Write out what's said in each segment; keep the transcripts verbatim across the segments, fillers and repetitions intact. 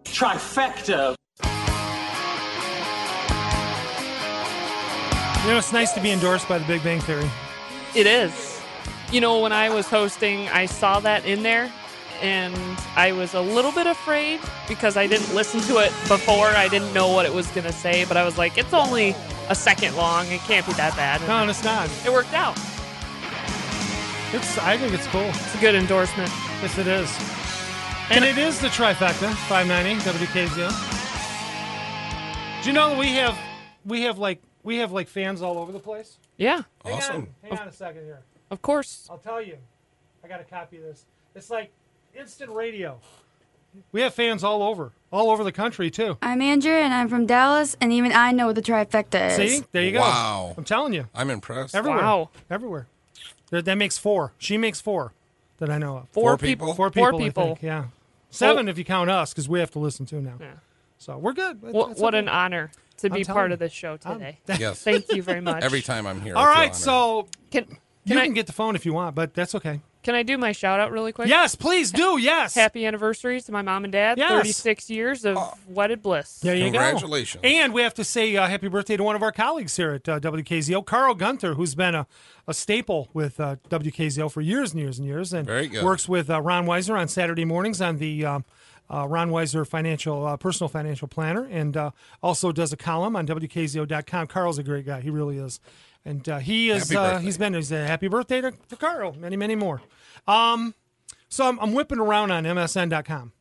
trifecta. You know, it's nice to be endorsed by the Big Bang Theory. It is. You know, when I was hosting, I saw that in there, and I was a little bit afraid because I didn't listen to it before. I didn't know what it was going to say, but I was like, it's only a second long. It can't be that bad. No, it's not. It worked out. It's. I think it's cool. It's a good endorsement. Yes, it is. And it is the trifecta, five ninety W K Z O. Do you know that we have, we have like, we have like fans all over the place? Yeah. Hang Awesome. on, hang on a second here. Of course. I'll tell you. I got a copy of this. It's like instant radio. We have fans all over, all over the country too. I'm Andrew, and I'm from Dallas, and even I know what the trifecta is. See, there you go. Wow. I'm telling you, I'm impressed. everywhere, Wow. everywhere. That, that makes four. She makes four that I know of. Four, Four people. people? Four people. Four people. I think, yeah. Seven if you count us, because we have to listen too now. Yeah. So we're good. What, That's what okay. an honor to I'm be telling part you. of this show today. Yes. Thank you very much. Every time I'm here. All I feel right, honored. so Can, can, you I, can get the phone if you want, but that's okay. can I do my shout out really quick? Yes, please do. Yes. Happy anniversary to my mom and dad. Yes. thirty-six years of Oh. wedded bliss. There you Congratulations. go. And we have to say uh, happy birthday to one of our colleagues here at uh, W K Z O, Carl Gunther, who's been a, a staple with uh, W K Z O for years and years and years, and Very good. works with uh, Ron Weiser on Saturday mornings on the um, uh, Ron Weiser Financial uh, Personal Financial Planner, and uh, also does a column on W K Z O dot com. Carl's a great guy. He really is. And uh, he is. Happy Uh, birthday. he's been. He's a happy birthday to, to Carl. Many, many more. Um, so I'm, I'm whipping around on M S N dot com.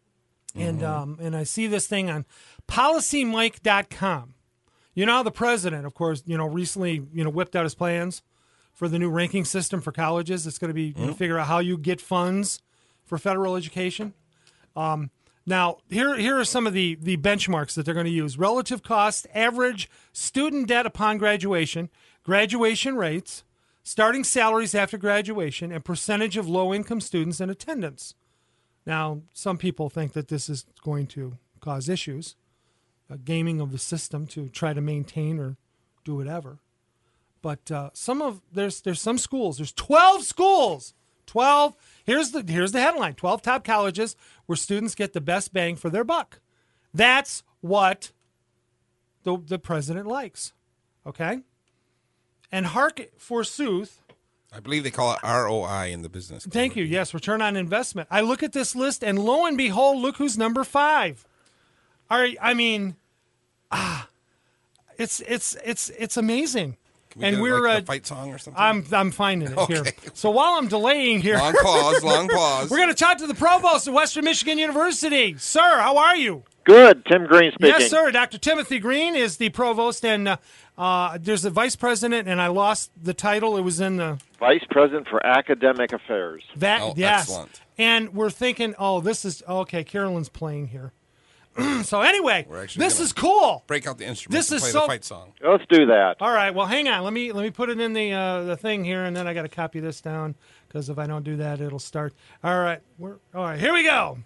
And um, and I see this thing on policy mike dot com. You know how the president, of course, you know, recently, you know, whipped out his plans for the new ranking system for colleges. It's going to be you know, figure out how you get funds for federal education. Um, now, here here are some of the the benchmarks that they're going to use: relative cost, average student debt upon graduation, graduation rates, starting salaries after graduation, and percentage of low income students in attendance. Now, some people think that this is going to cause issues, a gaming of the system to try to maintain or do whatever. But uh, some of there's there's some schools. There's twelve schools. twelve. Here's the here's the headline: twelve top colleges where students get the best bang for their buck. That's what the the president likes. Okay. And hark forsooth. I believe they call it R O I in the business. Thank you. Yes, return on investment. I look at this list, and lo and behold, look who's number five. All right, I mean, ah, it's it's it's it's amazing. Can we and get we're like uh, a fight song or something? I'm I'm finding it here. Okay. So while I'm delaying here, Long pause, long pause. we're going to talk to the provost of Western Michigan University. Sir, how are you? Good. Tim Green speaking. Yes, sir. Doctor Timothy Green is the provost, and uh, uh, there's a vice president, and I lost the title. It was in the Vice President for Academic Affairs. that. Oh, yes, excellent. and we're thinking, oh, this is okay. Carolyn's playing here. So anyway, We're actually this gonna- is cool. Break out the instruments This and is play so- the fight song. Let's do that. All right. Well, hang on. Let me let me put it in the uh, the thing here, and then I got to copy this down because if I don't do that, it'll start. All right. We're all right. Here we go.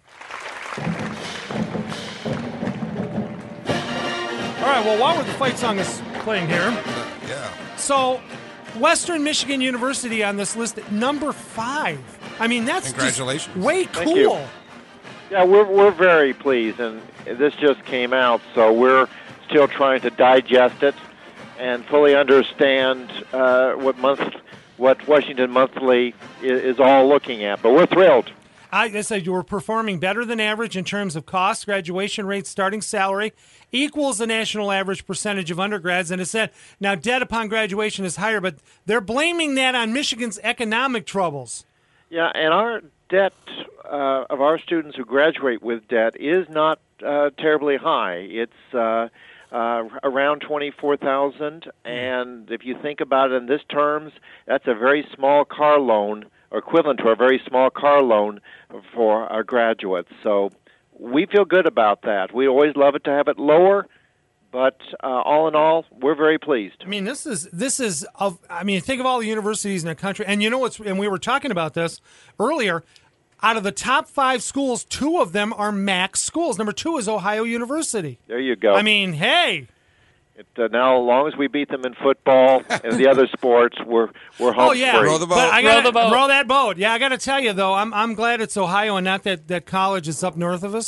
All right. Well, while the fight song is playing here, Yeah. so Western Michigan University on this list at number five. I mean, that's just Congratulations. way Thank cool. you. Yeah, we're we're very pleased, and this just came out, so we're still trying to digest it and fully understand uh, what month, what Washington Monthly is, is all looking at. But we're thrilled. I, I said you were performing better than average in terms of cost, graduation rate, starting salary, equals the national average percentage of undergrads. And it said, now debt upon graduation is higher, but they're blaming that on Michigan's economic troubles. Yeah, and our debt uh, of our students who graduate with debt is not uh, terribly high. It's uh, uh, around twenty-four thousand, and if you think about it in this terms, that's a very small car loan, or equivalent to a very small car loan for our graduates. So we feel good about that. We always love it to have it lower, but uh, all in all, we're very pleased. I mean, this is this is of. I mean, think of all the universities in the country, and you know what's. And we were talking about this earlier. Out of the top five schools, two of them are MAC schools. Number two is Ohio University. There you go. I mean, hey. It, uh, now, as long as we beat them in football and the other sports, we're we're home Oh yeah, free. Row the boat. But I Row gotta, the boat. Row that boat. Yeah, I got to tell you though, I'm I'm glad it's Ohio and not that, that college that's up north of us.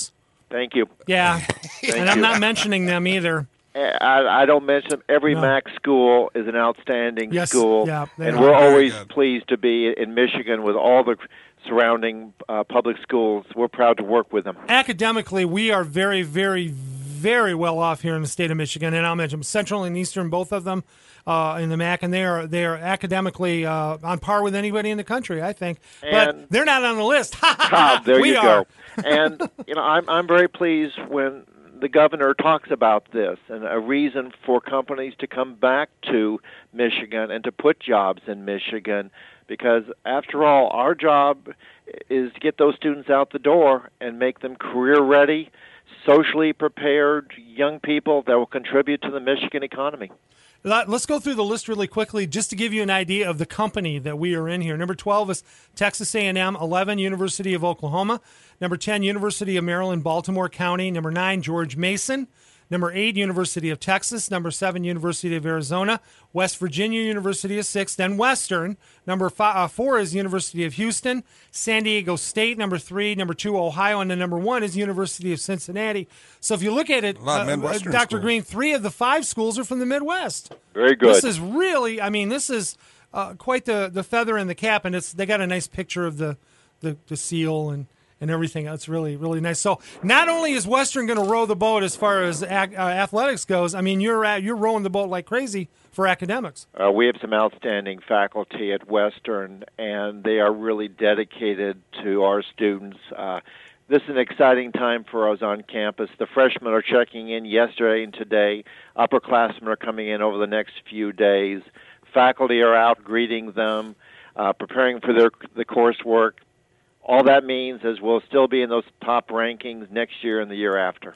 Thank you. Yeah, Thank and I'm you. not mentioning them either. I, I don't mention them. Every No. MAC school is an outstanding Yes, school, yeah, they and are. we're Very always good. pleased to be in Michigan with all the surrounding uh, public schools. We're proud to work with them. Academically, we are very, very, very well off here in the state of Michigan, and I'll mention Central and Eastern, both of them, uh, in the M A C, and they are they are academically uh, on par with anybody in the country, I think. But And- they're not on the list. Ah, there we you are. go. And you know, I'm I'm very pleased when the governor talks about this and a reason for companies to come back to Michigan and to put jobs in Michigan, because after all, our job is to get those students out the door and make them career ready, socially prepared young people that will contribute to the Michigan economy. Let- Let's go through the list really quickly just to give you an idea of the company that we are in here. Number twelve is Texas A and M, eleven, University of Oklahoma. Number ten, University of Maryland, Baltimore County. Number nine, George Mason. Number eight, University of Texas. Number seven, University of Arizona. West Virginia University is six. Then Western. Number five, uh, four is University of Houston. San Diego State, number three. Number two, Ohio. And then number one is University of Cincinnati. So if you look at it, A lot of uh, Midwestern Doctor schools. Green, three of the five schools are from the Midwest. Very good. This is really, I mean, this is uh, quite the, the feather in the cap, and it's they got a nice picture of the, the, the seal and, and everything. That's really, really nice. So not only is Western going to row the boat as far as ac- uh, athletics goes, I mean, you're at, you're rowing the boat like crazy for academics. Uh, we have some outstanding faculty at Western, and they are really dedicated to our students. Uh, this is an exciting time for us on campus. The freshmen are checking in yesterday and today. Upperclassmen are coming in over the next few days. Faculty are out greeting them, uh, preparing for their the coursework. All that means is we'll still be in those top rankings next year and the year after.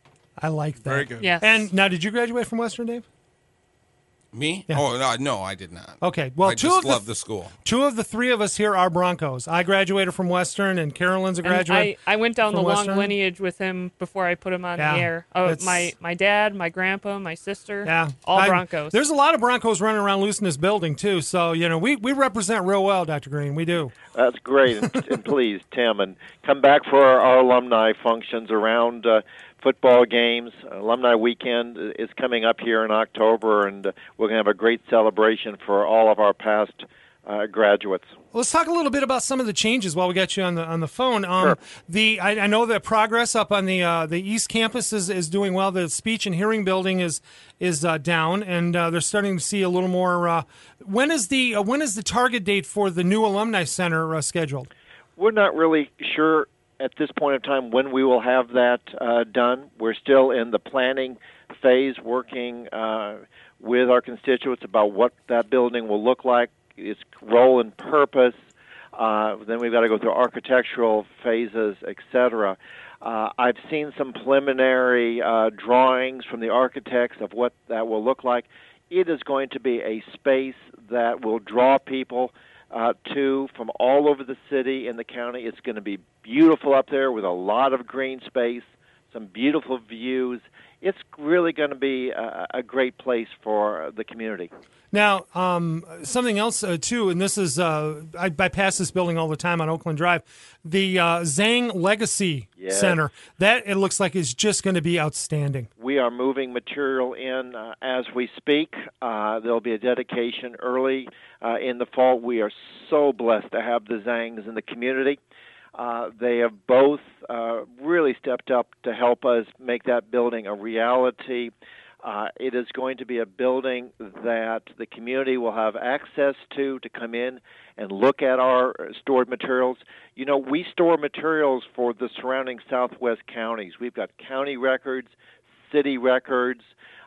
I like that. Very good. Yes. And now, did you graduate from Western, Dave? Me? Yeah. Oh no, no, I did not. Okay. Well, I two just of the love the school. two of the three of us here are Broncos. I graduated from Western, and Carolyn's a And graduate. I, I went down the from long Western. lineage with him before I put him on Yeah, the air. Oh, it's- my my dad, my grandpa, my sister, Yeah, all I- Broncos. There's a lot of Broncos running around loose in this building too. So you know, we, we represent real well, Doctor Green. We do. That's great, and, and please, Tim, and come back for our, our alumni functions around uh, football games. Alumni Weekend is coming up here in October, and uh, we're going to have a great celebration for all of our past uh, graduates. Let's talk a little bit about some of the changes while we got you on the on the phone. Um, Sure. The I, I know that progress up on the uh, the East Campus is, is doing well. The speech and hearing building is is uh, down, and uh, they're starting to see a little more. Uh, when is the uh, when is the target date for the new alumni center uh, scheduled? We're not really sure at this point in time when we will have that uh, done. We're still in the planning phase, working uh, with our constituents about what that building will look like, its role and purpose. Uh, then we've got to go through architectural phases, et cetera. Uh, I've seen some preliminary uh, drawings from the architects of what that will look like. It is going to be a space that will draw people uh, to from all over the city and the county. It's going to be beautiful up there with a lot of green space, some beautiful views. It's really going to be a, a great place for the community. Now, um, something else uh, too, and this is uh, I, I pass this building all the time on Oakland Drive, the uh, Zhang Legacy Yes. Center. That it looks like is just going to be outstanding. We are moving material in uh, as we speak. Uh, there'll be a dedication early uh, in the fall. We are so blessed to have the Zhangs in the community. Uh, they have both uh, really stepped up to help us make that building a reality. Uh, it is going to be a building that the community will have access to to come in and look at our stored materials. You know, we store materials for the surrounding southwest counties. We've got county records, city records.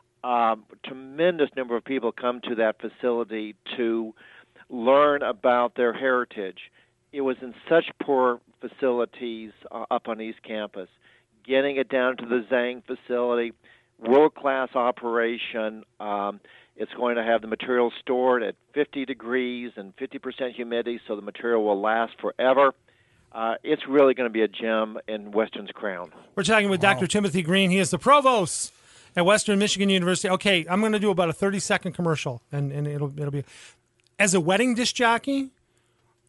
Um, tremendous number of people come to that facility to learn about their heritage. It was in such poor facilities uh, up on East Campus. Getting it down to the Zhang facility, world-class operation. Um, it's going to have the material stored at fifty degrees and fifty percent humidity, so the material will last forever. Uh, it's really going to be a gem in Western's crown. We're talking with Doctor Timothy Green. He is the provost at Western Michigan University. Okay, I'm going to do about a thirty second commercial, and, and it'll it'll be as a wedding disc jockey.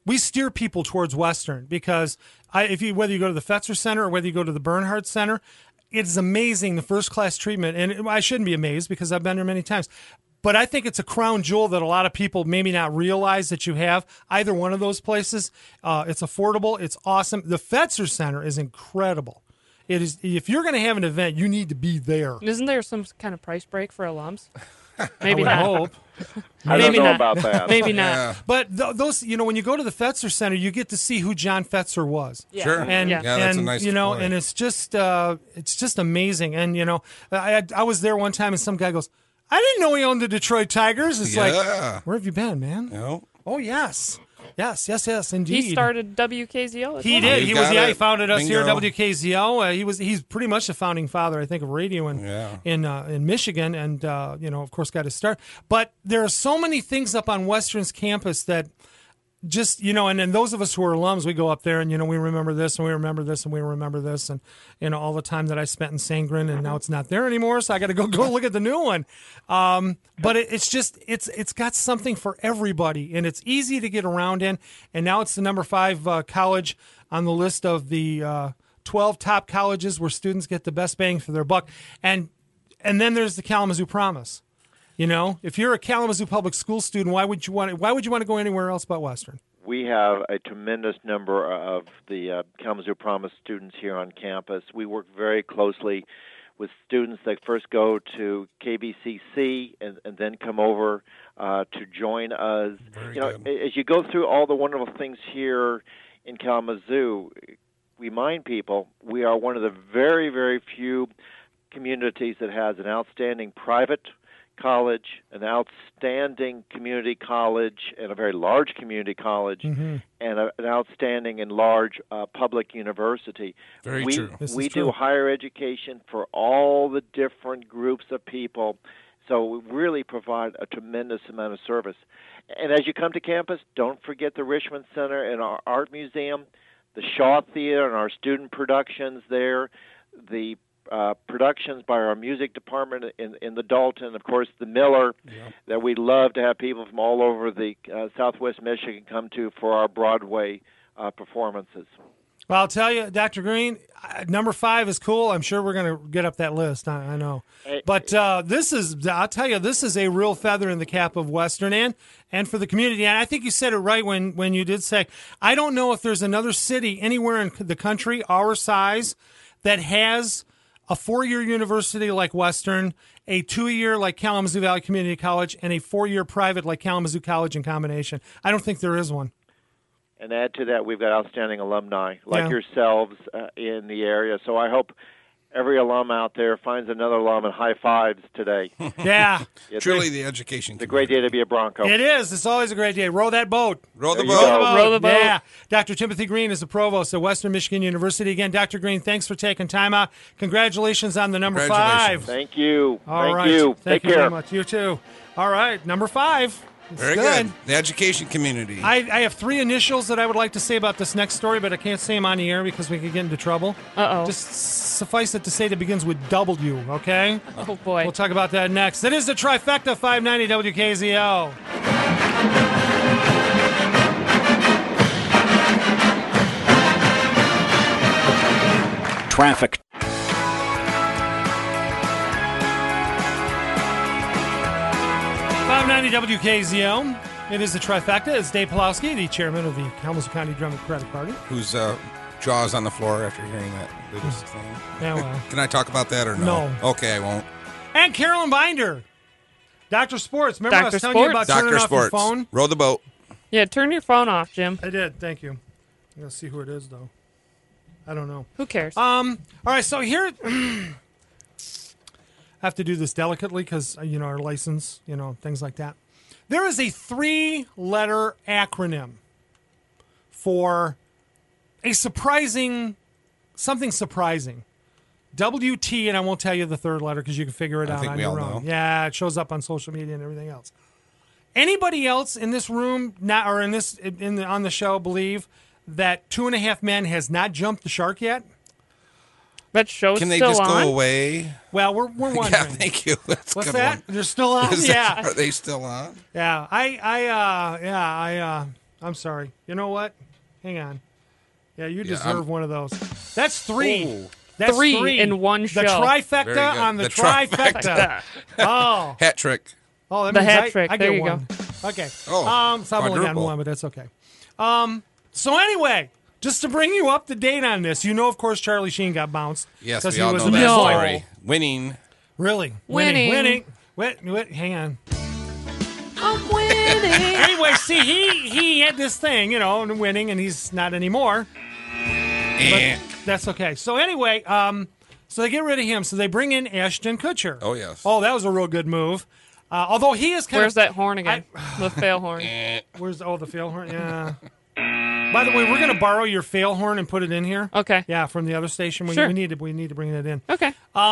we steer people towards Western because I, if you whether you go to the Fetzer Center or whether you go to the Bernhardt Center, it's amazing the first class treatment. And I shouldn't be amazed because I've been there many times. But I think it's a crown jewel that a lot of people maybe not realize that you have. Either one of those places, uh, it's affordable, it's awesome. The Fetzer Center is incredible. It is. If you're going to have an event, you need to be there. Isn't there some kind of price break for alums? Maybe I not. would hope. I Maybe don't know not. about that. Maybe not. Yeah. But th- those, you know, when you go to the Fetzer Center, you get to see who John Fetzer was. Yeah. Sure. And, Yeah. Yeah, that's a and nice you know, point. and it's just, uh, it's just amazing. And you know, I I was there one time, and some guy goes, "I didn't know he owned the Detroit Tigers." It's Yeah. like, where have you been, man? No. Oh yes, yes, yes, yes, indeed. He started W K Z O. As He well. did. You He was. got Yeah, he it. founded us here at Bingo. W K Z O. Uh, he was. He's pretty much the founding father, I think, of radio in Yeah. in uh, in Michigan, and uh, you know, of course, got his start. But there are so many things up on Western's campus that just, you know, and then those of us who are alums, we go up there and, you know, we remember this and we remember this and we remember this, and, you know, all the time that I spent in Sangren, and now it's not there anymore, so I got to go go look at the new one. Um, but it, it's just it's it's got something for everybody, and it's easy to get around in. And now it's the number five uh, college on the list of the uh, twelve top colleges where students get the best bang for their buck. And and then there's the Kalamazoo Promise. You know, if you're a Kalamazoo public school student, why would you want to, why would you want to go anywhere else but Western? We have a tremendous number of the uh, Kalamazoo Promise students here on campus. We work very closely with students that first go to K B C C and, and then come over uh, to join us. Very you know, good. as you go through all the wonderful things here in Kalamazoo, remind people we are one of the very, very few communities that has an outstanding private college, an outstanding community college, and a very large community college, Mm-hmm. and a, an outstanding and large uh, public university. Very we, true. This We is do true. higher education for all the different groups of people, so we really provide a tremendous amount of service. And as you come to campus, don't forget the Richmond Center and our art museum, the Shaw Theater and our student productions there, the Uh, productions by our music department in, in the Dalton, of course, the Miller, that we love to have people from all over the uh, Southwest Michigan come to for our Broadway uh, performances. Well, I'll tell you, Doctor Green, uh, number five is cool. I'm sure we're going to get up that list. I, I know. Hey, But uh, this is, I'll tell you, this is a real feather in the cap of Western and, and for the community. And I think you said it right when, when you did say, I don't know if there's another city anywhere in the country our size that has a four-year university like Western, a two-year like Kalamazoo Valley Community College, and a four-year private like Kalamazoo College in combination. I don't think there is one. And add to that, we've got outstanding alumni like Yeah. yourselves uh, in the area. So I hope every alum out there finds another alum and high fives today. Yeah, It's Truly the education. a, a great day to be a Bronco. it is. It's always a great day. Row that boat. Roll the There you boat. go. Row the boat. Yeah. Doctor Timothy Green is the provost at Western Michigan University. Again, Doctor Green, thanks for taking time out. Congratulations on the number Congratulations. five. Thank you. All Thank right. you. Thank Take you care. very much. You too. All right, number five. It's Very good. The education community. I, I have three initials that I would like to say about this next story, but I can't say them on the air because we could get into trouble. Uh-oh. Just suffice it to say that it begins with W, okay? Oh, boy. We'll talk about that next. It is the Trifecta five ninety W K Z O. Traffic. five ninety W K Z O. It is the Trifecta. It's Dave Pulowski, the chairman of the Kalamazoo County Democratic Party. Whose uh, jaw's on the floor after hearing that latest thing. Yeah, well. Can I talk about that or no? No. Okay, I won't. And Carolyn Binder. Doctor Sports. Remember I was Doctor telling you about Sports. turning Doctor off your Sports. phone? Row the boat. Yeah, turn your phone off, Jim. I did. Thank you. I'm going to see who it is, though. I don't know. Who cares? Um. All right. So here, I have to do this delicately because you know our license, you know things like that. There is a three-letter acronym for a surprising, something surprising. W T, and I won't tell you the third letter because you can figure it I out think on we your all own. know. Yeah, it shows up on social media and everything else. Anybody else in this room, not or in this in the, on the show, believe that Two and a Half Men has not jumped the shark yet? that show's Can they still just on. go away? Well, we're we're wondering. Yeah, thank you. That's a What's good that? one. They're still on. Is Yeah, that- are they still on? yeah. I I uh yeah I uh I'm sorry. You know what? Hang on. Yeah, you Yeah, deserve I'm- one of those. That's three. Ooh. That's Three three in one show. The trifecta Very good. on the, The trifecta. oh, Hat trick. oh, that The means hat I, trick. I There get you one. Okay. Oh, um, so I've only gotten quadruple. one, but that's okay. Um, so anyway, just to bring you up to date on this, you know, of course, Charlie Sheen got bounced. Yes, 'cause we he all was know a that bad No. boy. story. Winning. Really? Winning. Winning. Wait, wait, hang on. I'm winning. Anyway, see, he he had this thing, you know, and winning, and he's not anymore. Eh. That's okay. So anyway, um, so they get rid of him. So they bring in Ashton Kutcher. Oh, yes. Oh, that was a real good move. Uh, although he is kind Where's of that horn again? the fail horn. Eh. Where's oh the fail horn? Yeah. By the way, we're gonna borrow your fail horn and put it in here. Okay. Yeah, from the other station. We, Sure. we need to we need to bring that in. Okay.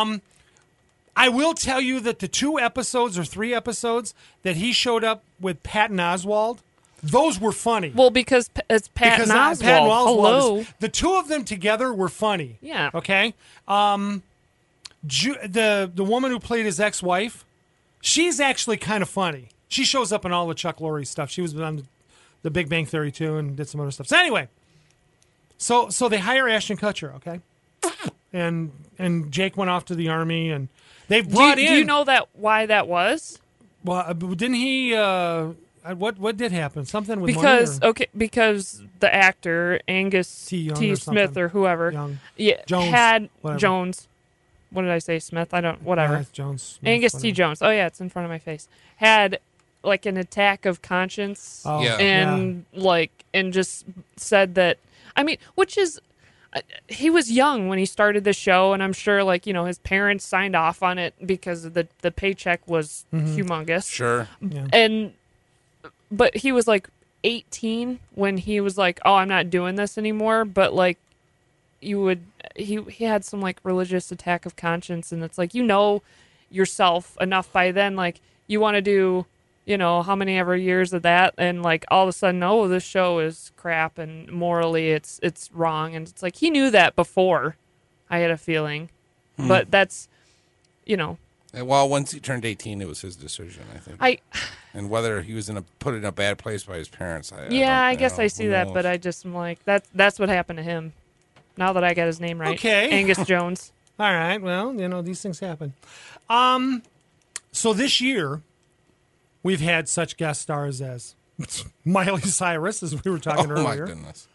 I will tell you that the two episodes or three episodes that he showed up with Patton Oswalt, those were funny. Well, because P- it's Pat because Oswalt. uh, Patton Oswalt Hello. is- the two of them together were funny. Yeah. Okay. Um, Ju- the the woman who played his ex-wife, she's actually kind of funny. She shows up in all the Chuck Lorre stuff. She was on the, the Big Bang Theory too, and did some other stuff. So anyway, so so they hire Ashton Kutcher, okay, and and Jake went off to the army, and they've do, brought you, in. do you know that why that was? Well, uh, didn't he? Uh, uh, what what did happen? Something with Because money or okay, because the actor Angus T. T. Young or Smith something. or whoever, Young. yeah, Jones, had whatever. Jones. What did I say? Smith? I don't. Whatever. Yeah, Jones. Angus T. whatever. Jones. Oh yeah, it's in front of my face. Had like an attack of conscience, Oh, Yeah. and like, and just said that. I mean, which is. uh, He was young when he started the show, and I'm sure, like, you know, his parents signed off on it because the the paycheck was Mm-hmm. humongous. Sure. Yeah. And but he was like eighteen when he was like, "Oh, I'm not doing this anymore." But like, you would he he had some like religious attack of conscience, and it's like, you know yourself enough by then, like you want to do, you know, how many ever years of that, and like all of a sudden, oh, this show is crap, and morally it's it's wrong, and it's like he knew that before. I had a feeling, but that's, you know, And well, once he turned eighteen, it was his decision, I think. I. and whether he was in a put in a bad place by his parents, I, Yeah, I, I don't, guess know. I see Who that, knows? but I just am like, that's that's what happened to him. Now that I got his name right, Okay. Angus Jones. All right. Well, you know, these things happen. Um, so this year, we've had such guest stars as Miley Cyrus, as we were talking Oh my earlier. goodness!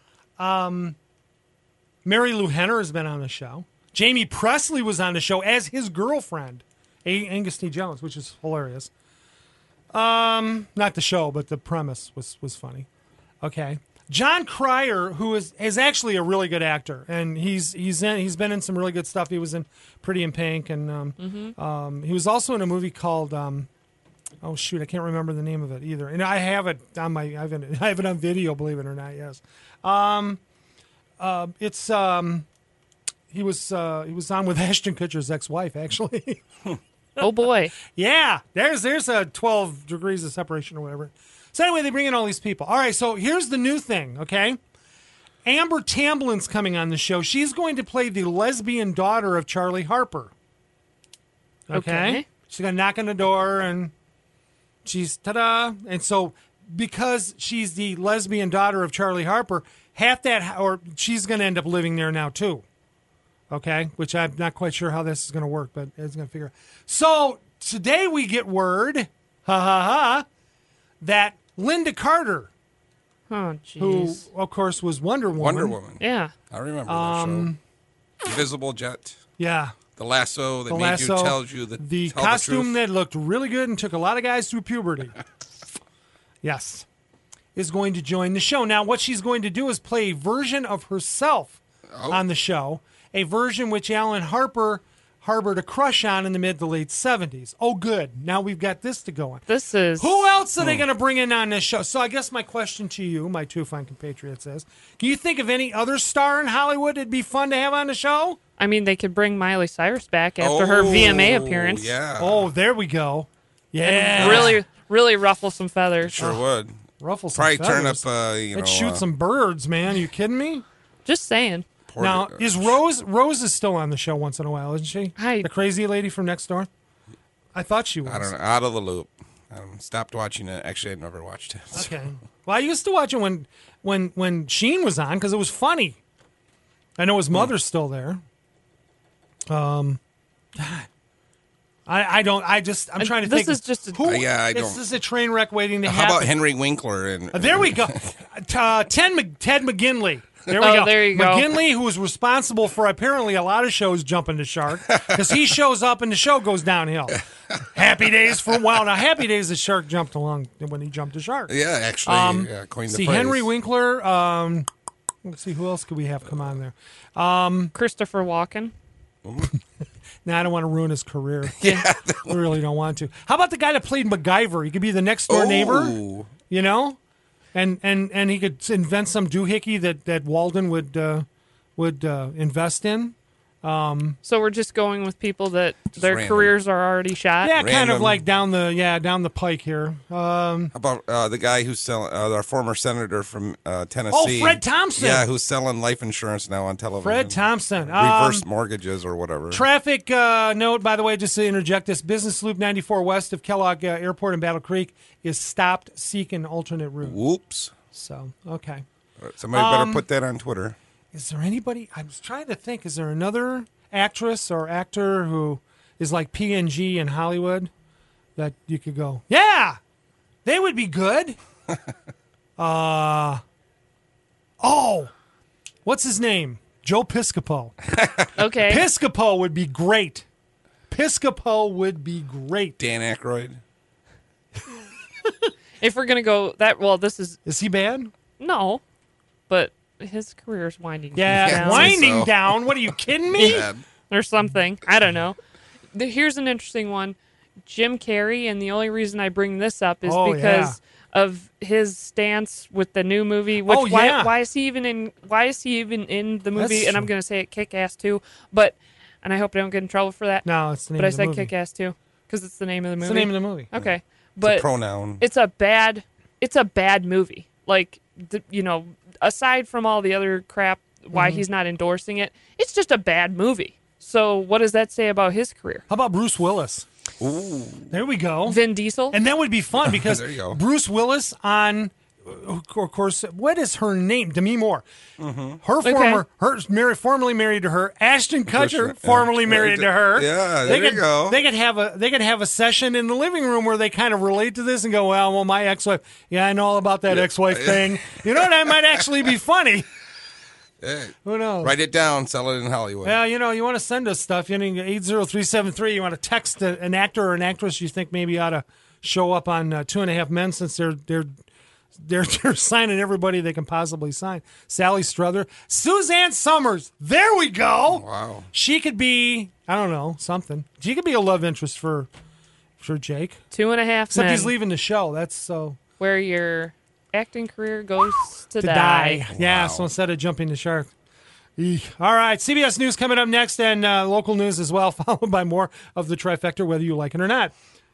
Mary Lou Henner has been on the show. Jamie Presley was on the show as his girlfriend, A- Angus T. Jones, which is hilarious. Um, not the show, but the premise was was funny. Okay. John Cryer, who is is actually a really good actor, and he's he's in he's been in some really good stuff. He was in Pretty in Pink, and um, um, he was also in a movie called um, oh shoot, I can't remember the name of it either. And I have it on my I have it, I have it on video, believe it or not. Yes, um, uh, it's um, he was uh, he was on with Ashton Kutcher's ex-wife, actually. Oh boy, Yeah, there's there's a twelve degrees of separation or whatever. So anyway, they bring in all these people. All right, so here's the new thing, okay? Amber Tamblin's coming on the show. She's going to play the lesbian daughter of Charlie Harper. Okay? Okay. She's going to knock on the door and she's ta-da. And so because she's the lesbian daughter of Charlie Harper, half that, or she's going to end up living there now too. Okay, which I'm not quite sure how this is going to work, but it's going to figure out. So today we get word, ha ha ha, that Linda Carter, oh who jeez, of course was Wonder Woman. Wonder Woman. yeah. I remember Um, that show. Invisible Jet. Yeah, The lasso that the made lasso, you tells you the the tell costume the truth. that looked really good and took a lot of guys through puberty. Yes, is going to join the show. Now, what she's going to do is play a version of herself Oh. on the show, a version which Alan Harper harbored a crush on in the mid to late seventies. Oh, good. Now we've got this to go on. This is Who else are they Hmm. going to bring in on this show? So I guess my question to you, my two fine compatriots, is: can you think of any other star in Hollywood that'd be fun to have on the show? I mean, they could bring Miley Cyrus back after her V M A Oh, appearance. Yeah. Oh, there we go. Yeah, Really, really ruffle some feathers. Sure would. ruffle some Probably turn up, feathers. uh, you know. Let's shoot uh, some birds, man. Are you kidding me? Just saying. port- Now, uh, is Rose Rose is still on the show once in a while, isn't she? I- The crazy lady from next door. I thought she was. I don't know. Out of the loop. Um, stopped watching it. Actually, I never watched it. so- Okay. Well, I used to watch it when when when Sheen was on because it was funny. I know his mother's still there. Um, God. I, I don't. I just. I'm trying to This think. is just a- who. Uh, yeah, I This don't- is a train wreck waiting to How happen. about Henry Winkler? And Uh, there we go. Uh, Ted, Mc- Ted McGinley. There we Oh, go. there you go. McGinley, who was responsible for apparently a lot of shows jumping the shark, because he shows up and the show goes downhill. Happy Days for a while. Now, Happy Days, the shark jumped along when he jumped the shark. Yeah, actually, Um, yeah, coined the see, phrase. Henry Winkler. Um, let's see, who else could we have come on there? Christopher Walken. Now, I don't want to ruin his career. Yeah. I really don't want to. How about the guy that played MacGyver? He could be the next door neighbor, Oh, you know? And, and and he could invent some doohickey that, that Walden would uh, would uh, invest in. So we're just going with people that their random. careers are already shot. Yeah, kind of Random. like down the yeah down the pike here. Um, How about uh, the guy who's selling, uh, our former senator from uh, Tennessee? Oh, Fred Thompson. Yeah, who's selling life insurance now on television. Fred Thompson. Um, Reverse mortgages or whatever. Traffic uh, note, by the way, just to interject this: Business Loop ninety-four west of Kellogg uh, Airport in Battle Creek is stopped, seeking alternate route. Whoops. So, okay. Somebody Um, better put that on Twitter. Is there anybody? I was trying to think. Is there another actress or actor who is like P N G in Hollywood that you could go? Yeah, they would be good. uh oh, what's his name? Joe Piscopo. Okay. Piscopo would be great. Piscopo would be great. Dan Aykroyd. If we're gonna go that well, this is Is he bad? no, but his career's winding Yeah, down. winding so. down. What are you kidding me? Bad. or something. I don't know. The, here's an interesting one. Jim Carrey, and the only reason I bring this up is Oh, because of his stance with the new movie. Which, Oh, why, yeah. why is he even in? Why is he even in the movie? That's And I'm true. going to say it, Kick Ass too. But and I hope I don't get in trouble for that. No, it's the name but I of the said movie. Kick Ass too because it's the name of the movie. It's the name of the movie. Okay, It's a but pronoun. it's a bad it's a bad movie. Like the, you know, aside from all the other crap, why Mm-hmm. he's not endorsing it, it's just a bad movie. So what does that say about his career? How about Bruce Willis? Ooh. There we go. Vin Diesel. And that would be fun because There you go. Bruce Willis on, of course, what is her name? Demi Moore. Mm-hmm. Her Okay. former, her married, formerly married to her. Ashton Kutcher, yeah. formerly married to her. Yeah, they there you could, go. They could have a they could have a session in the living room where they kind of relate to this and go, well, well, my ex-wife. Yeah, I know all about that ex-wife thing. You know, that might actually be funny. Hey, Who knows? write it down. Sell it in Hollywood. Well, you know, you want to send us stuff. You know, eight zero three seven three. You want to text a, an actor or an actress you think maybe ought to show up on uh, Two and a Half Men since they're they're they're they're signing everybody they can possibly sign. Sally Struther, Suzanne Summers. There we go. Wow. She could be, I don't know, something. She could be a love interest for for Jake. Two and a half Except men, he's leaving the show. That's so where your acting career goes to, to die. die. Yeah, so instead of jumping the shark. Eek. All right, C B S News coming up next, and uh, local news as well, followed by more of the trifecta, whether you like it or not.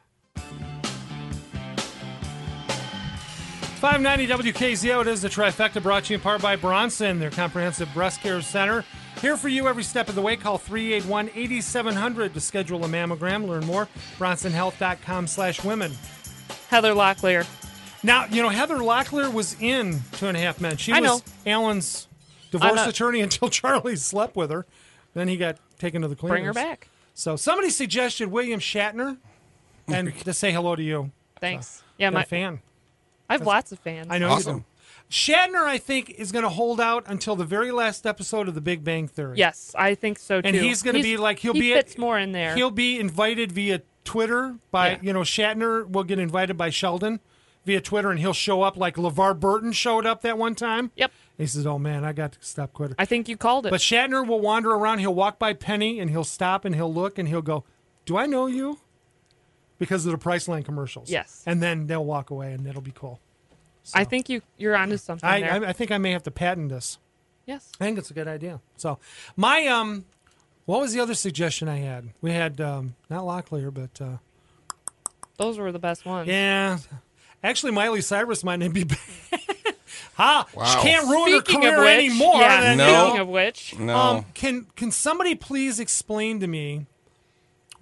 five ninety W K Z O, it is the trifecta, brought to you in part by Bronson, their comprehensive breast care center. Here for you every step of the way. Call three eight one, eight seven zero zero to schedule a mammogram. Learn more, bronsonhealth.com slash women. Heather Locklear. Now, you know, Heather Locklear was in Two and a Half Men. She I was know. Alan's divorce know. attorney until Charlie slept with her. Then he got taken to the cleaners. Bring her back. So somebody suggested William Shatner, and to say hello to you. Thanks. Yeah, Got my a fan. I have lots of fans. I know Awesome. you do. Shatner, I think, is going to hold out until the very last episode of The Big Bang Theory. Yes, I think so too. And he's going to be like, he'll he be fits more in there. He'll be invited via Twitter by, Yeah. you know, Shatner will get invited by Sheldon via Twitter, and he'll show up like LeVar Burton showed up that one time. Yep. He says, oh, man, I got to stop Twitter. I think you called it. But Shatner will wander around. He'll walk by Penny, and he'll stop, and he'll look, and he'll go, do I know you? Because of the Priceline commercials. Yes. And then they'll walk away, and it'll be cool. I think you you're onto something I, there. I, I think I may have to patent this. yes. I think it's a good idea. So, my, um, what was the other suggestion I had? We had, um, not Locklear, but, uh, Those were the best ones. yeah. Actually, Miley Cyrus might not be bad. Ha! Wow. She can't ruin Speaking her of career which, anymore. yeah, than, No. you know, speaking of which, No. Um, can can somebody please explain to me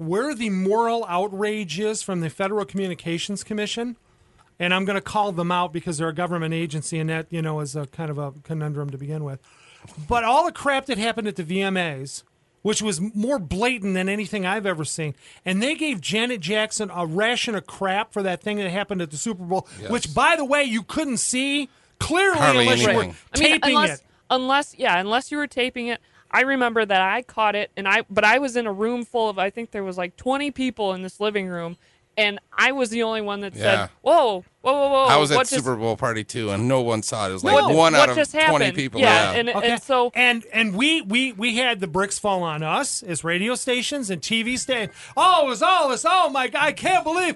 where the moral outrage is from the Federal Communications Commission. And I'm going to call them out because they're a government agency, and that, you know, is a kind of a conundrum to begin with. But all the crap that happened at the V M As, which was more blatant than anything I've ever seen, and they gave Janet Jackson a ration of crap for that thing that happened at the Super Bowl, Yes. which, by the way, you couldn't see clearly Hardly unless you were anything. I mean, taping unless, it. unless, yeah, unless you were taping it. I remember that I caught it, and I, but I was in a room full of, I think there was like twenty people in this living room, and I was the only one that Yeah. said, "Whoa, whoa, whoa, whoa!" I was at what just, Super Bowl party too, and no one saw it. It was like what- one what out of just twenty happened? people. Yeah, Yeah, and, Okay. and so and and we we we had the bricks fall on us as radio stations and T V stations. Oh, it was all this. Oh my God, I can't believe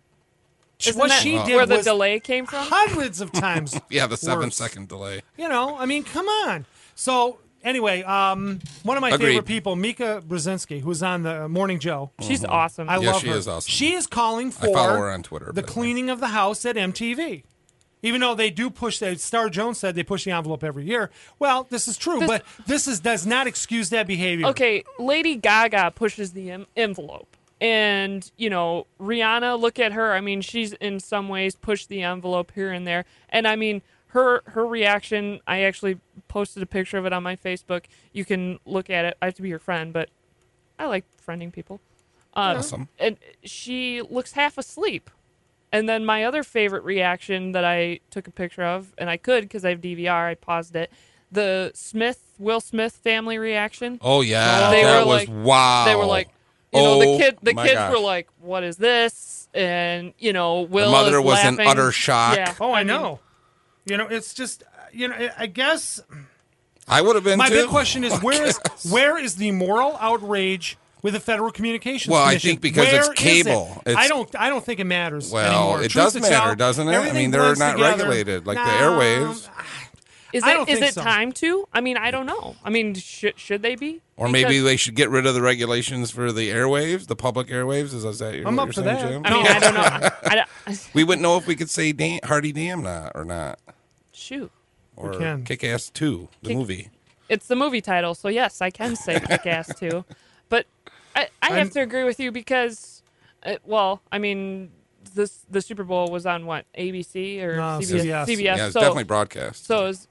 isn't what that she did where the was delay came from? hundreds of times. yeah, the seven worse. second delay. You know, I mean, come on. So anyway, um, one of my Agreed. favorite people, Mika Brzezinski, who's on the Morning Joe. She's awesome. I Yeah, love she her. is awesome. She is calling for I follow her on Twitter, the but- cleaning of the house at M T V. Even though they do push that, Star Jones said they push the envelope every year. Well, this is true, This- but this is does not excuse that behavior. Okay, Lady Gaga pushes the em- envelope. And, you know, Rihanna, look at her. I mean, she's in some ways pushed the envelope here and there. And I mean, her her reaction, I actually posted a picture of it on my Facebook. You can look at it. I have to be your friend, but I like friending people. Um, Awesome. And she looks half asleep. And then my other favorite reaction that I took a picture of, and I could because I have D V R, I paused it. The Smith, Will Smith family reaction. Oh yeah, They that were was like- wow. They were like, you know, Oh, the kid, the my kids gosh. were like, "What is this?" And you know, Will. The mother is was in laughing. utter shock. Yeah. Oh, I mean, know. You know, it's just, you know, I- I guess I would have been my too. big question is where is where is the moral outrage with the Federal Communications Well, I Commission? think because it's Where is cable. it? It's- I don't. I don't think it matters. Well, anymore. it Truth does to matter, tell, doesn't it? I everything mean, they're blends not together. regulated like the No, airwaves. Is I it don't is think it so. time to? I mean, I don't know. I mean, should should they be? Or Because- maybe they should get rid of the regulations for the airwaves, the public airwaves. Is that your, I'm what up you're for saying, that. Jim? I mean, I don't know. I don't, We wouldn't know if we could say damn, Hardy Damn not or not. shoot, Or can. Kick Ass two, the Kick- movie. it's the movie title, so yes, I can say Kick-Ass too. But I, I have I'm- to agree with you because, uh, well, I mean, this the Super Bowl was on what A B C or No, C B S? C B S. Yeah, it's so, definitely broadcast. So is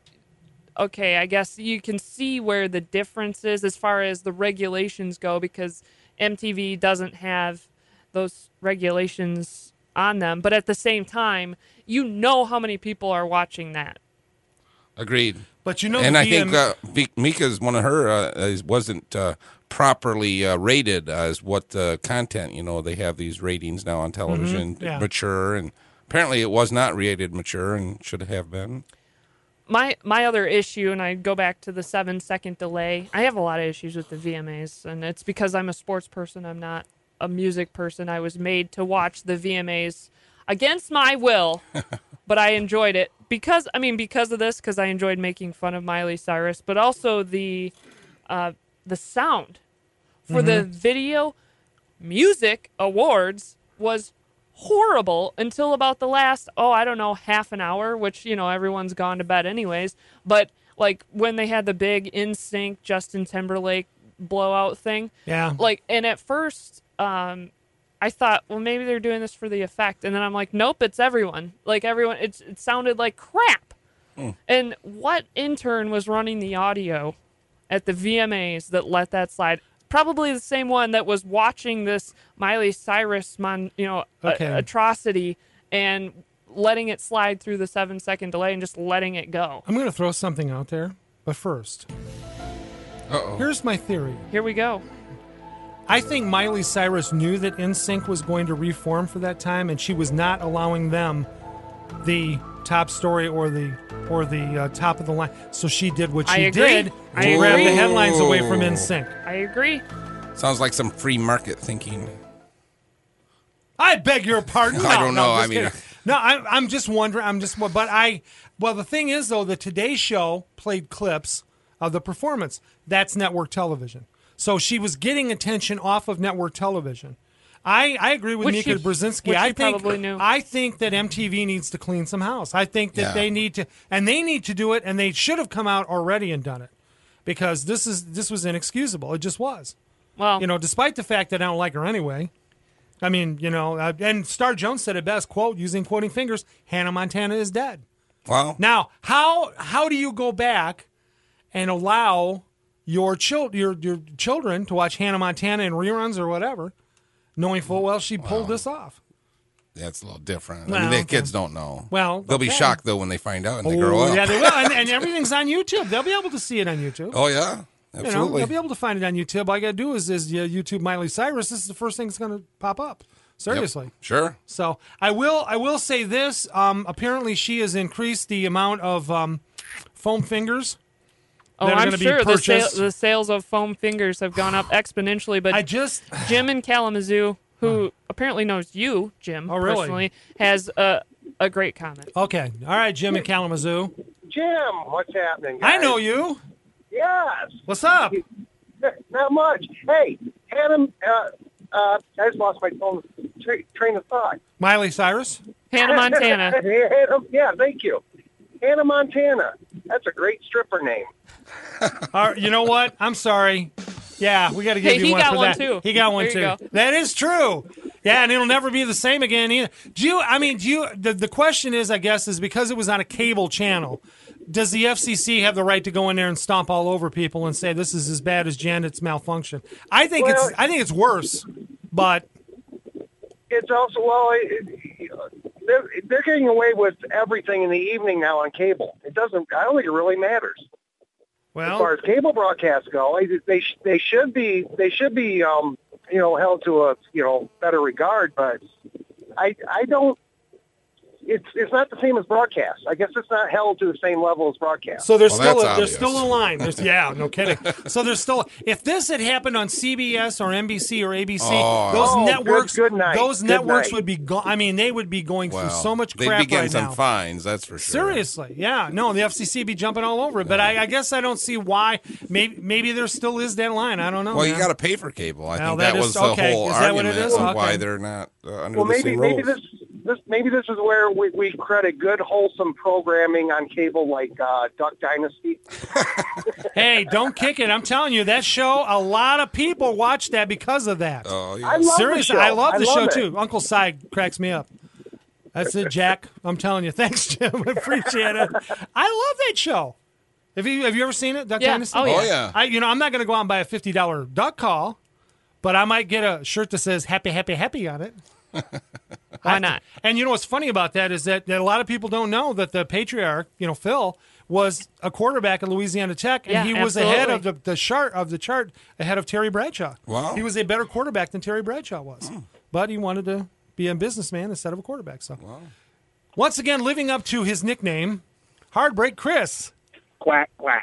okay. I guess you can see where the difference is as far as the regulations go because M T V doesn't have those regulations on them. But at the same time, you know how many people are watching that. Agreed. But you know, and the I think V M uh, Vi- Mika's one of her uh, is, wasn't uh, properly uh, rated as what the content. You know, they have these ratings now on television, Mm-hmm. yeah. mature, and apparently it was not rated mature and should have been. My my other issue, and I go back to the seven second delay. I have a lot of issues with the V M As, and it's because I'm a sports person. I'm not a music person. I was made to watch the V M As against my will, but I enjoyed it because I mean because of this, because I enjoyed making fun of Miley Cyrus, but also the uh, the sound for the video music awards was horrible until about the last, oh, I don't know, half an hour, which, you know, everyone's gone to bed anyways. But, like, when they had the big N Sync Justin Timberlake blowout thing. Yeah. Like, and at first, um, I thought, well, maybe they're doing this for the effect. And then I'm like, nope, it's everyone. Like, everyone, it's, it sounded like crap. And what intern was running the audio at the V M As that let that slide? Probably the same one that was watching this Miley Cyrus, mon, you know, a- Okay. atrocity and letting it slide through the seven second delay and just letting it go. I'm going to throw something out there, but first, Uh-oh. here's my theory. Here we go. I think Miley Cyrus knew that N Sync was going to reform for that time, and she was not allowing them the top story or the or the uh, top of the line. So she did what I she agree. did I to grab agree. the headlines away from N Sync. I agree. Sounds like some free market thinking. I beg your pardon. I No, don't no, know. I'm I just mean, kidding. no, I'm, I'm just wondering. I'm just, but I, well, the thing is though, the Today Show played clips of the performance. That's network television. So she was getting attention off of network television. I, I agree with Which Mika she- Brzezinski. which I she think probably knew. I think that M T V needs to clean some house. I think that Yeah. they need to, and they need to do it, and they should have come out already and done it, because this is this was inexcusable. It just was. Well, You know, despite the fact that I don't like her anyway. I mean, you know, uh, and Star Jones said it best, quote, using quoting fingers, Hannah Montana is dead. Wow. Now, how how do you go back and allow your, chil- your, your children to watch Hannah Montana in reruns or whatever, knowing full well she pulled this off? That's a little different. I Well, mean, the okay. kids don't know. Well, they'll be okay. shocked though when they find out and they grow up. Yeah, they will. And, and everything's on YouTube. They'll be able to see it on YouTube. Oh yeah, You know, absolutely. they'll be able to find it on YouTube. All you got to do is, is uh, YouTube Miley Cyrus. This is the first thing that's going to pop up. Seriously. Yep. Sure. So I will I will say this. Um, apparently, she has increased the amount of um, foam fingers. oh, that are I'm gonna be sure the, sa- purchased. the sales of foam fingers have gone up exponentially. But I just Jim in Kalamazoo, who apparently knows you, Jim, Oh, really? personally, has a, a great comment. okay. All right, Jim in Kalamazoo. Jim, what's happening? I guys? know you. Yes. What's up? Not much. Hey, Hannah, uh, uh, I just lost my own tra- train of thought. Miley Cyrus. Hannah Montana. Hannah, yeah, thank you. Hannah Montana. That's a great stripper name. All right, you know what? I'm sorry. Yeah, we got to give Hey, you he one got for one, that. too. He got one There too. you go. That is true. Yeah, and it'll never be the same again either. Do you? I mean, do you? The, the question is, I guess, is because it was on a cable channel. Does the F C C have the right to go in there and stomp all over people and say this is as bad as Janet's malfunction? I think Well- it's. I think it's worse. But It's also, well, it, it, they're, they're getting away with everything in the evening now on cable. It doesn't, I don't think it really matters. As far well, as cable broadcasts go, I- they sh- they should be they should be um, you know held to a you know better regard. But I I don't. It's it's not the same as broadcast. I guess it's not held to the same level as broadcast. so there's Well, still that's a, there's obvious. still a line. There's, yeah, no kidding. So there's still if this had happened on C B S or N B C or A B C, Oh. those Oh, networks good- good night. those Good networks night. would be go- I mean, they would be going Well, through so much they'd crap be getting right some now. fines. That's for sure. Seriously, yeah. No, the F C C be jumping all over it, but I, I guess I don't see why. Maybe maybe there still is that line. I don't know. Well, you man. got to pay for cable. I Well, think that that, is- was the okay. whole Is that what it argument is? of Okay. why they're not uh, under Well, the maybe same maybe rules. this this maybe this is where we, we credit good wholesome programming on cable like uh, Duck Dynasty. Hey, don't kick it. I'm telling you, that show. A lot of people watch that because of that. Oh, yeah. I love Seriously, the show. I love the I show love it. too. Uncle Si cracks me up. That's it, Jack. I'm telling you. Thanks, Jim. I appreciate it. I love that show. Have you have you ever seen it, Duck Yeah. Dynasty? Oh, yeah. Oh, yeah. I, you know, I'm not going to go out and buy a fifty dollar duck call, but I might get a shirt that says "Happy, Happy, Happy" on it. Why not? And you know what's funny about that is that, that a lot of people don't know that the patriarch, you know, Phil, was a quarterback at Louisiana Tech, and Yeah, he was ahead of absolutely. the, the chart of the chart ahead of Terry Bradshaw. Wow. He was a better quarterback than Terry Bradshaw was, but he wanted to be a businessman instead of a quarterback. So, once again, living up to his nickname, Hardbreak Chris. Quack, quack.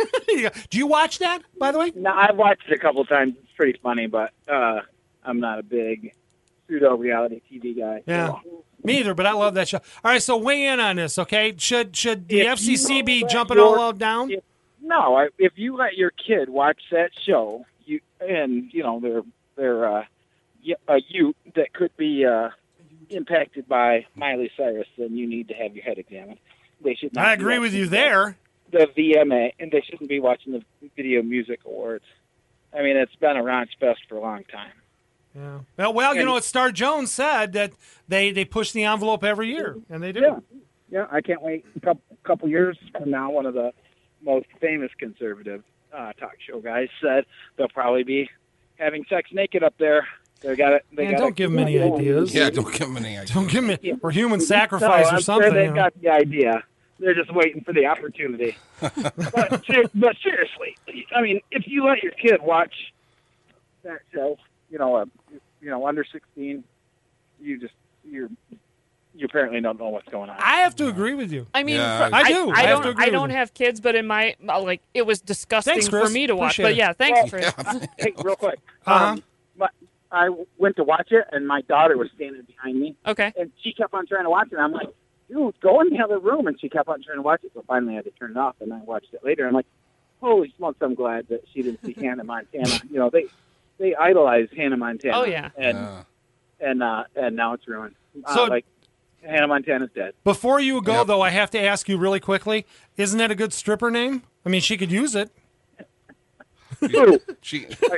Do you watch that, by the way? No, I've watched it a couple times. It's pretty funny, but uh, I'm not a big pseudo reality T V guy. Yeah. So, Me either, but I love that show. All right, so weigh in on this, okay? Should should the If F C C you be let jumping your- all out down? if- no, I, if you let your kid watch that show, you and you know they're they're uh, y- a youth that could be uh, impacted by Miley Cyrus, then you need to have your head examined. They should. Not I be agree with watching you there. The V M A, and they shouldn't be watching the Video Music Awards. I mean, it's been a raunch fest for a long time. Yeah. Well, well, you And- know what Star Jones said that they they push the envelope every year, and they do. Yeah, yeah. I can't wait a couple, couple years from now. One of the most famous conservative uh, talk show guys said they'll probably be having sex naked up there. They got it. They Man, got don't give them any ideas. Yeah, don't give them any idea. Don't give me or human no, sacrifice I'm or sure something. they've you know. got the idea. They're just waiting for the opportunity. but, ser- but seriously, I mean, if you let your kid watch that show, you know, uh, you know, under sixteen, you just you're you apparently don't know what's going on. I have to agree with you. I mean, Yeah, for- I do. I I, have don't. to agree I with don't you. have kids, but in my like, it was disgusting Thanks, for Chris. me to watch. Appreciate But it. yeah, thanks, Chris. Hey, real quick. Uh-huh. Um, my, I went to watch it, and my daughter was standing behind me, Okay. and she kept on trying to watch it. And I'm like, dude, go in the other room. And she kept on trying to watch it. So finally I had to turn it off, and I watched it later. I'm like, holy smokes, I'm glad that she didn't see Hannah Montana. You know, they they idolize Hannah Montana. Oh, yeah. And Yeah. and uh, and now it's ruined. Uh, So- like, Hannah Montana's dead. Before you go, Yep. though, I have to ask you really quickly: isn't that a good stripper name? I mean, she could use it. Who? She,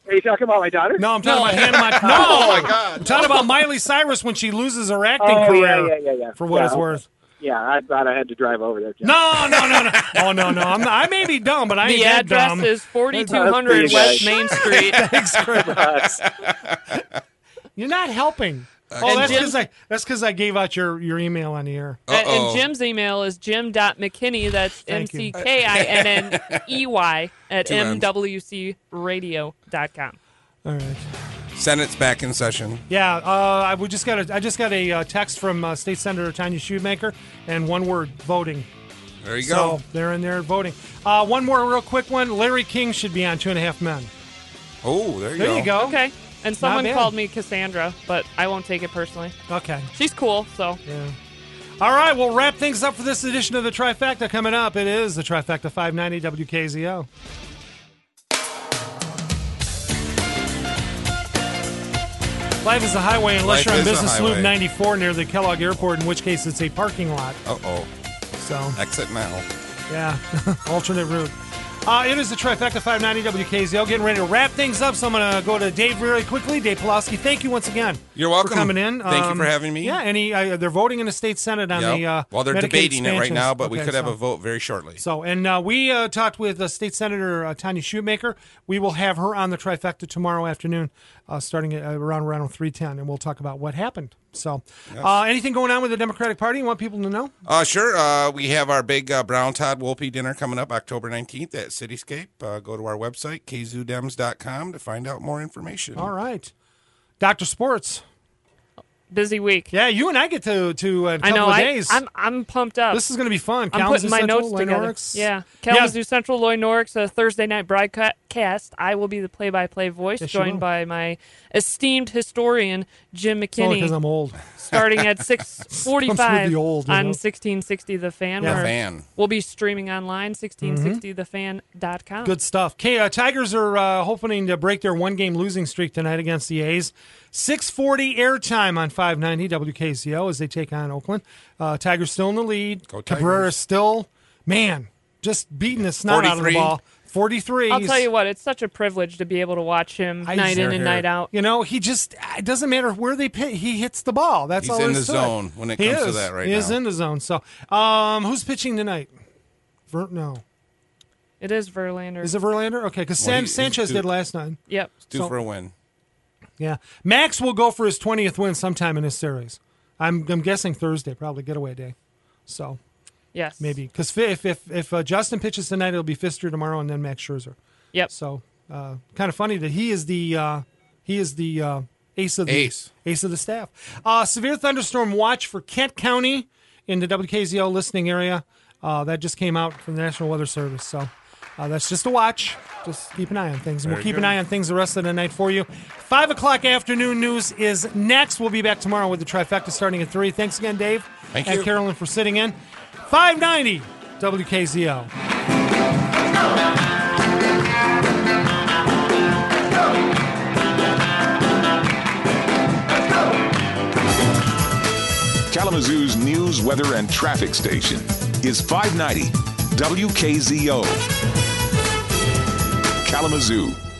Are you talking about my daughter? No, I'm talking No. about Hannah Montana. No, Oh, my God. I'm talking about Miley Cyrus when she loses her acting Oh, career. yeah, yeah, yeah, yeah. For what Yeah, it's okay. worth. Yeah, I thought I had to drive over there. Jeff. No, no, no, no. Oh, no, no. I'm not, I may be dumb, but I ain't The that address dumb. is forty-two That's for hundred you West guys. Main Street. Thanks, Chris. You're not helping. Oh, And that's Jim- because I that's because I gave out your, your email on the air. And, Uh-oh. and Jim's email is jim.mckinney, that's M Thank you. C K I N N E Y, at Two M's. M W C radio dot com. All right. Senate's back in session. Yeah, uh, I we just got a I just got a uh, text from uh, State Senator Tanya Shoemaker, and one word: voting. There you So go. they're in there voting. Uh, one more real quick one: Larry King should be on Two and a Half Men. Oh, there you There go. you go. Okay. And someone bad. called me Cassandra, but I won't take it personally. Okay. She's cool, so. Yeah. All right, we'll wrap things up for this edition of the Trifecta. Coming up, it is the Trifecta five ninety W K Z O. Life is a highway unless Life you're on is a Business highway. Loop ninety-four near the Kellogg Airport, in which case it's a parking lot. Uh-oh. So, Exit now. yeah, alternate route. Uh, it is the Trifecta five ninety W K Z O. Getting ready to wrap things up, so I'm going to go to Dave very quickly. Dave Pulaski, thank you once again. You're welcome. For coming in. Thank you Um, for having me. Yeah, and he, uh, they're voting in the state senate on Yep. the. Uh, well, they're Medicaid debating it right expansions. now, but we Okay, could have so- a vote very shortly. So, and uh, we uh, talked with uh, State Senator uh, Tanya Shoemaker. We will have her on the Trifecta tomorrow afternoon, uh, starting at uh, around around three ten, and we'll talk about what happened. So, uh, anything going on with the Democratic Party you want people to know? Uh, sure. Uh, we have our big uh, Brown Todd Wolpe dinner coming up October nineteenth at Cityscape. Uh, go to our website, k zoo dems dot com, to find out more information. All right. Doctor Sports. Busy week. Yeah, you and I get to, to uh, a I couple know. of I, days. I'm I'm pumped up. This is going to be fun. I'm Kalamazoo putting my Central, notes together. Lenorex. Yeah. Yeah. Kalamazoo Central, Loy Norix, a Thursday night broadcast. I will be the play-by-play voice, Yes, you will. joined by my esteemed historian, Jim It's only because McKinney, I'm old. starting at six forty-five the old, you on know. sixteen sixty The Fan. Yeah. where The Fan. We'll be streaming online, sixteen sixty the fan dot com. Good stuff. Okay, uh, Tigers are uh, hoping to break their one-game losing streak tonight against the A's. six forty airtime on five ninety W K C O as they take on Oakland. Uh, Tigers still in the lead. Go Tigers. Cabrera still, man, just beating the snot out of the forty-three. ball. forty-three. I'll tell you what, it's such a privilege to be able to watch him I- night in Here, and here. night out. You know, he just, it doesn't matter where they pit, he hits the ball. That's He's all in there is the to it. zone when it He comes to is. that right he is now. in the zone. So, um, who's pitching tonight? Ver, no. It is Verlander. Is it Verlander? Okay, because Well, he- Sanchez he's due- did last night. Yep. Due So- for a win. Yeah, Max will go for his twentieth win sometime in this series. I'm I'm guessing Thursday, probably getaway day. So Yes. maybe because if if if uh, Justin pitches tonight, it'll be Fister tomorrow, and then Max Scherzer. Yep. So uh, kind of funny that he is the uh, he is the uh, ace of the Ace. ace of the staff. Uh, severe thunderstorm watch for Kent County in the W K Z O listening area. Uh, that just came out from the National Weather Service. So uh, that's just a watch. Just keep an eye on things. And we'll Very keep good. an eye on things the rest of the night for you. Five o'clock afternoon news is next. We'll be back tomorrow with the Trifecta starting at three. Thanks again, Dave. Thank and you. Carolyn for sitting in. five ninety W K Z O. Kalamazoo's news, weather, and traffic station is five ninety W K Z O. Kalamazoo.